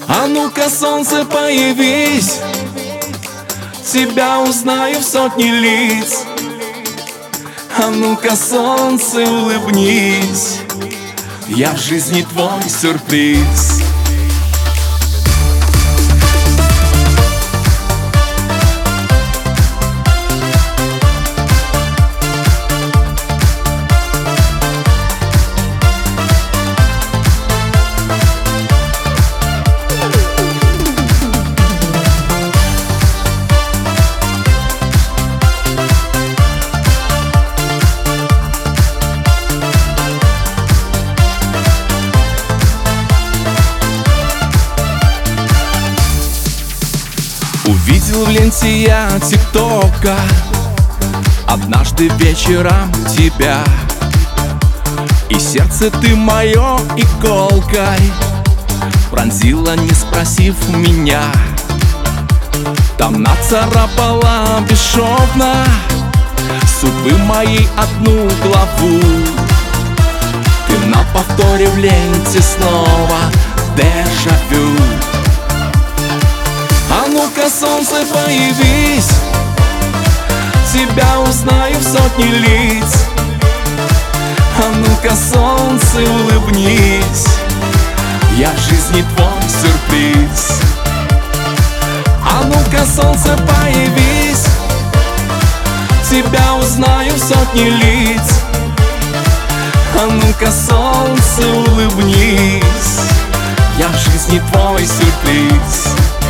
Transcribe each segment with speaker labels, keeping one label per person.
Speaker 1: А ну-ка, солнце, появись, тебя узнаю в сотни лиц. А ну-ка, солнце, улыбнись, я в жизни твой сюрприз. Увидел в ленте я тиктока однажды вечером тебя, и сердце ты мое иголкой пронзила, не спросив меня. Там нацарапала бесшовно судьбы моей одну главу. Ты на повторе в ленте снова дежавю. А ну-ка, солнце, появись, тебя узнаю в сотни лиц. А ну-ка, солнце, улыбнись, я в жизни твой сюрприз. А ну-ка, солнце, появись, тебя узнаю в сотни лиц. А ну-ка, солнце, улыбнись, я в жизни твой сюрприз.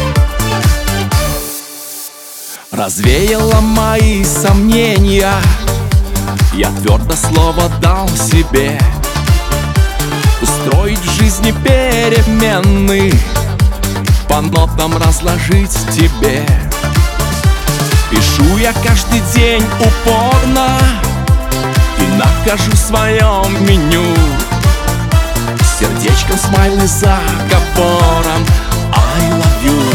Speaker 1: Развеяла мои сомнения, я твердо слово дал себе устроить в жизни перемены, по нотам разложить тебе. Пишу я каждый день упорно и нахожу в своем меню сердечком смайлы за заговором I love you.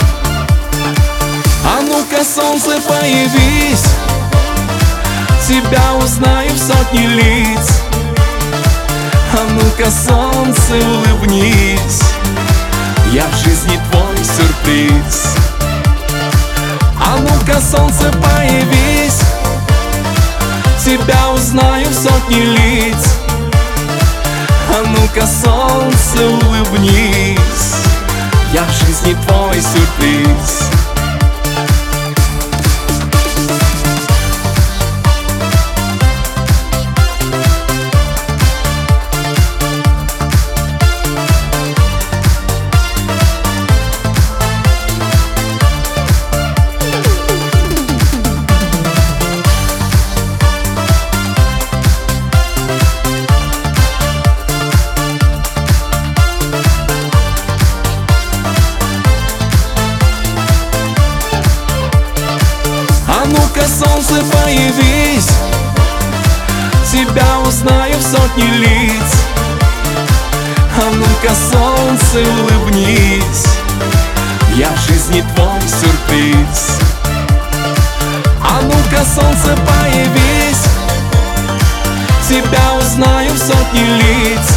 Speaker 1: А ну-ка, солнце, появись, тебя узнаю в сотни лиц. А ну-ка, солнце, улыбнись, я в жизни твой сюрприз. А ну-ка, солнце, появись, тебя узнаю в сотни лиц. А ну-ка, солнце, улыбнись, я в жизни твой сюрприз. А ну-ка, солнце, появись, тебя узнаю в сотни лиц. А ну-ка, солнце, улыбнись, я в жизни твой сюрприз. А ну-ка, солнце, появись, тебя узнаю в сотни лиц.